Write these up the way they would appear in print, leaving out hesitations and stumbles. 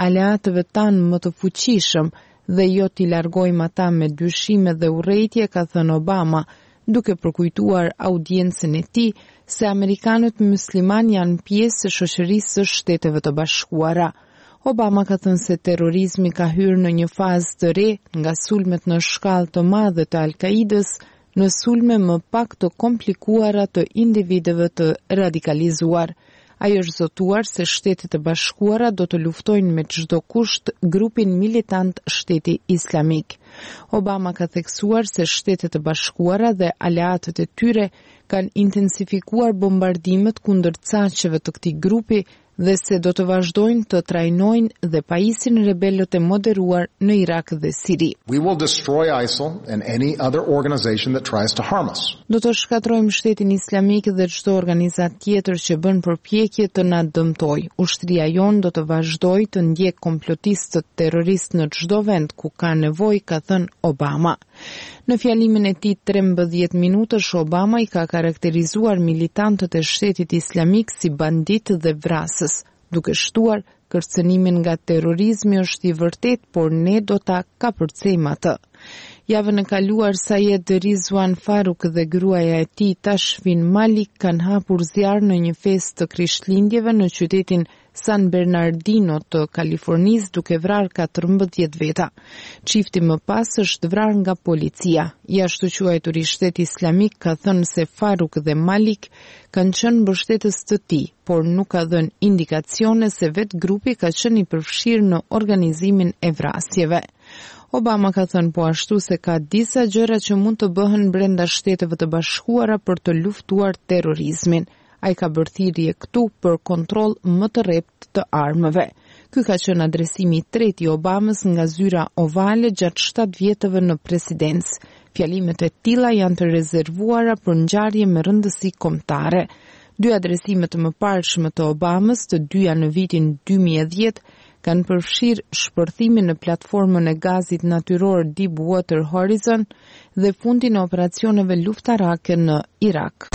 aleatëve tanë më të fuqishëm dhe jo t'i largojmë ata me dyshime dhe urrejtje, ka thënë Obama, duke përkujtuar audiencën e tij se amerikanët musliman janë pjesë e shoqërisë së Shteteve të Bashkuara. Obama ka thënë se terrorizmi ka hyrë në një fazë të re nga sulmet në shkallë të madhe të Al-Qaidës në sulme më pak të komplikuara të individëve të radikalizuar. Ai është zotuar se Shtetet e Bashkuara do të luftojnë me çdo kusht grupin militant Shteti Islamik. Obama ka theksuar se Shtetet e Bashkuara dhe aleatët e tyre kanë intensifikuar bombardimet kundër caqeve të këtij grupi dhe se do të vazhdojnë të trajnojnë dhe pajisin rebelët e moderuar në Irak dhe Siri. We will destroy ISIL and any other organization that tries to harm us. Do të shkatrojmë Shtetin Islamik dhe çdo organizat tjetër që bën përpjekje të na dëmtojë. Ushtria jon do të vazhdojë të ndjek komplotistë terroristë në çdo vend ku ka nevojë, ka thënë Obama. Në fjalimin e tij 13 minutësh, Obama i ka karakterizuar militantët e Shtetit Islamik si banditë dhe vrasës, duke shtuar kërcënimin nga terrorizmi është i vërtet, por ne do ta kapërcejmë atë. Javën e kaluar Sayed Rizwan Faruk dhe gruaja e tij Tashfin Malik kanë hapur zjarr në një festë të Krishtlindjeve në qytetin San Bernardino të Kalifornisë, duke vrarë 14 veta. Çifti më pas është vrarë nga policia. I ashtu quajturi Shteti Islamik ka thënë se Faruk dhe Malik kanë qenë mbështetës të tij, por nuk ka dhënë indikacione se vetë grupi ka qenë i përfshirë në organizimin e vrasjeve. Obama ka thënë po ashtu se ka disa gjëra që mund të bëhen brenda Shteteve të Bashkuara për të luftuar terrorizmin. Ai ka bërë thirrje këtu për kontroll më të rrept të armëve. Ky ka qenë adresimi i tretë i Obamës nga zyra ovale gjatë 7 vjetëve në presidencë. Fjalimet e tilla janë të rezervuara për ngjarje me rëndësi kombëtare. 2 adresimet të mëparshme të Obamës, të dyja në vitin 2010, kanë përfshirë shpërthimin në platformën e gazit natyror Deepwater Horizon dhe fundin e operacioneve luftarake në Irak.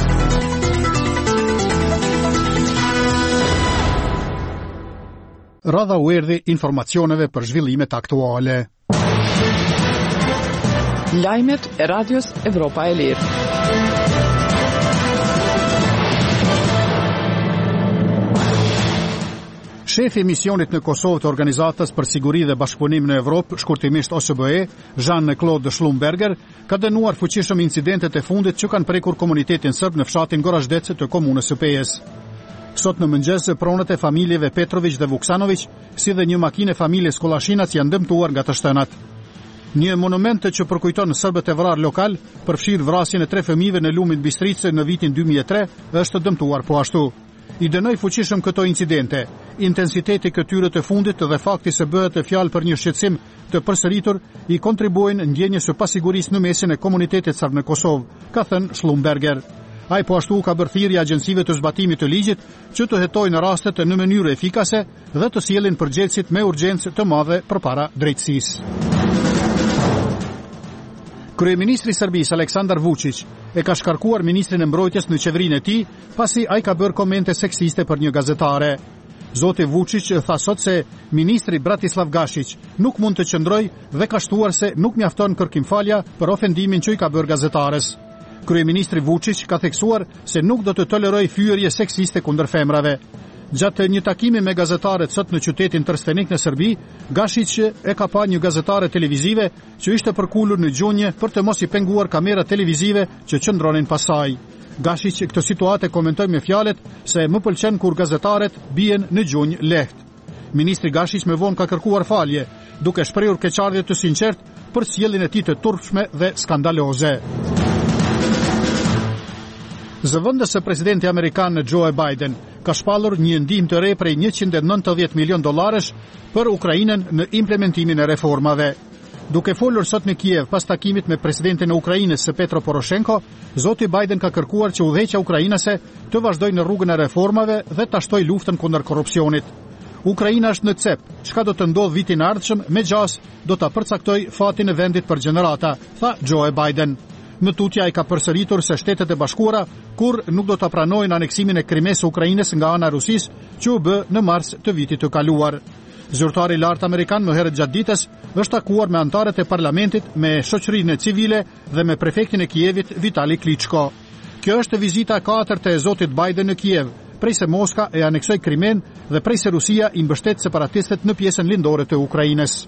Radha u erdhi informacioneve për zhvillimet aktuale. Lajmet e Radios Evropa e Lirë. Shefi i misionit në Kosovë të Organizatës për Siguri dhe Bashkëpunim në Evropë, shkurtimisht OSBE, Jean-Claude Schlumberger, ka dënuar fuqishëm incidentet e fundit që kanë prekur komunitetin serb në fshatin Gorazhdec të komunës së Pejës. Sot në mëngjes, pronët e familjeve Petrović dhe Vuksanović, si dhe një makinë e familjes Kollashinac janë dëmtuar nga të shtënat. Një monument që përkujton serbët e vrarë lokal, përfshir vrasjen e 3 fëmijëve në lumin Bistrica në vitin 2003, është dëmtuar po ashtu. I dënoi fuqishëm këto incidente, intensiteti këtyre të fundit dhe fakti se bëhet fjalë për një shqetësim të përsëritur i kontribuojnë ndjenjes së pasigurisë në mesin e komunitetit serb në Kosovë, ka thënë Schlumberger. Ai po ashtu ka bërë thirrje agjencive të zbatimit të ligjit që të hetojnë rastet në mënyrë efikase dhe të sjellin përgjegjësit me urgjencë të madhe përpara drejtësisë. Kryeministri i Serbisë Aleksandar Vučić e ka shkarkuar ministrin e mbrojtjes në qeverinë e tij pasi ai ka bërë komente seksiste për një gazetare. Zoti Vučić tha sot se ministri Bratislav Gašić nuk mund të qëndrojë dhe ka shtuar se nuk mjafton kërkimfalja për ofendimin që i ka bërë gazetares. Kryeministri Vučić ka theksuar se nuk do të tolerojë fyerje seksiste kundër femrave. Gjatë një takimi me gazetarët sot në qytetin Trstenik në Serbi, Gašić e ka pa një gazetare televizive që ishte përkulur në gjunjë për të mos i penguar kamerat televizive që qëndronin pas saj. Gašić këtë situatë komentoi me fjalët se më pëlqen kur gazetarët bien në gjunjë lehtë. Ministri Gašić më vonë ka kërkuar falje, duke shprehur keqardhje të sinqertë për sjelljen e tij të turpshme dhe skandaloze. Zëvendës së presidenti amerikan Joe Biden ka shpallur një ndihmë të re prej $190 milion për Ukrainën në implementimin e reformave. Duke folur sot në Kiev pas takimit me presidentin e Ukrainës Petro Poroshenko, zoti Biden ka kërkuar që udhëheqja ukrainase të vazhdojë në rrugën e reformave dhe ta shtojë luftën kundër korrupsionit. Ukraina është në cep, çka do të ndodhë vitin e ardhshëm me gjas do ta përcaktoj fatin e vendit për gjenerata, tha Joe Biden. Në tutje ai ka përsëritur se Shtetet e Bashkuara kur nuk do ta pranojnë aneksimin e Krimes së Ukrainës nga ana e Rusisë, që u bë në mars të vitit të kaluar. Zyrtari I lartë amerikan më herët gjatë ditës është takuar me anëtarët e parlamentit, me shoqërinë civile dhe me prefektin e Kievit Vitali Klitschko. Kjo është vizita e katërt e zotit Biden në Kiev, prej se Moska e aneksoi Krimen dhe prej se Rusia I mbështet separatistët në pjesën lindore të Ukrainës.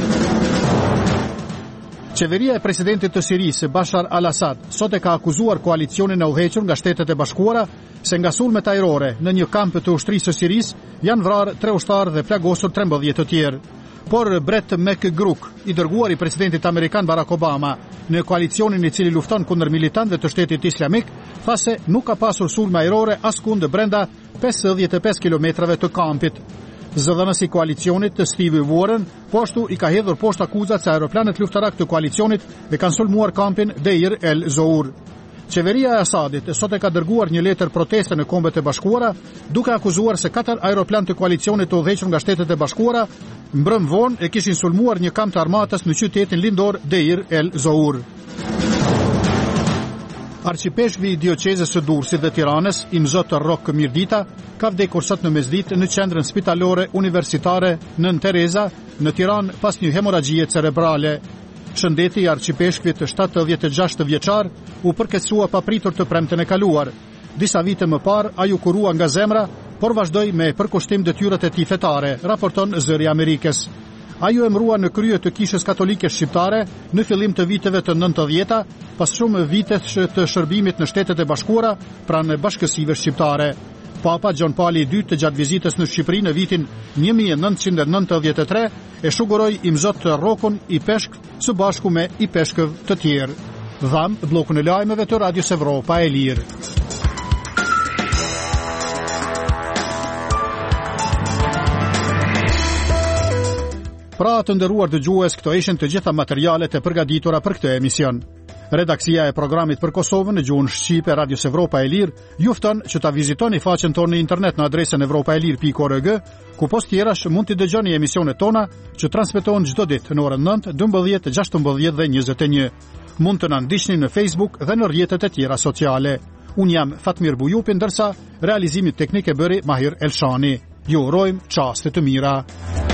Qeveria e presidentit të Sirisë, Bashar al-Assad, sot e ka akuzuar koalicionin e udhëhequr nga Shtetet e Bashkuara se nga sulmet ajrore në një kamp të ushtrisë së Sirisë janë vrarë 3 ushtarë dhe plagosur 13 të tjerë. Por Brett McGurk, I dërguar I presidentit amerikan Barack Obama në koalicionin I cili lufton kundër militantëve të Shtetit Islamik, tha se nuk ka pasur sulme ajrore askund brenda 55 kilometrave të kampit. Zëdhënësi I koalicionit të Steve Warren, poshtu I ka hedhur poshtë akuzat se aeroplanet luftarak të koalicionit e kanë sulmuar kampin Deir el Zour. Qeveria e Assadit sot e ka dërguar një letër proteste në Kombet e Bashkuara, duke akuzuar se 4 aeroplan të koalicionit të udhëhequr nga Shtetet e Bashkuara mbrëm vonë e kishin sulmuar një kamp të armatës në qytetin lindor Deir el Zour. Arqipeshkvi I dioqezës së Durrësit dhe Tiranës, Imzot Rok Mirdita, ka vdekur sot në mesditë në qendrën spitalore universitare Nën Tereza në Tiranë pas një hemoragjie cerebrale. Shëndeti I arqipeshkvit 76 vjeçar u përkeqësua papritur të premten e kaluar. Disa vite më parë ai u kurua nga zemra, por vazhdoi me përkushtim detyrat e tij fetare, raporton Zëri I Amerikës. Ai u emërua në krye të Kishës Katolike Shqiptare në fillim të viteve të 90-ta, pas shumë vitesh të shërbimit në Shtetet e Bashkuara pranë bashkësive shqiptare. Papa Gjon Pali II të gjatë vizitës në Shqipëri në vitin 1993 e shuguroi Imzot Rokun I peshk së bashku me I peshkëv të tjerë. Dham bllokun e lajmeve të Radios Evropa e Lirë. Pra të nderuar dëgjues, këto ishin të gjitha materialet e përgatitura për këtë emision. Redaksia e programit për Kosovën në gjuhën shqipe Radios Evropa e Lirë ju fton që ta vizitoni faqen tonë në internet në adresën evropaelir.org, ku post tjerash mund të dëgjoni emisionet tona që transmetohen çdo ditë në orën 9, 12, 16 dhe 21. Mund të na ndiqni në Facebook dhe në rrjetet e tjera sociale. Unë jam Fatmir Bujupi, ndërsa realizimi teknik e bëri Mahir Elshani. Ju urojmë çaste të mira.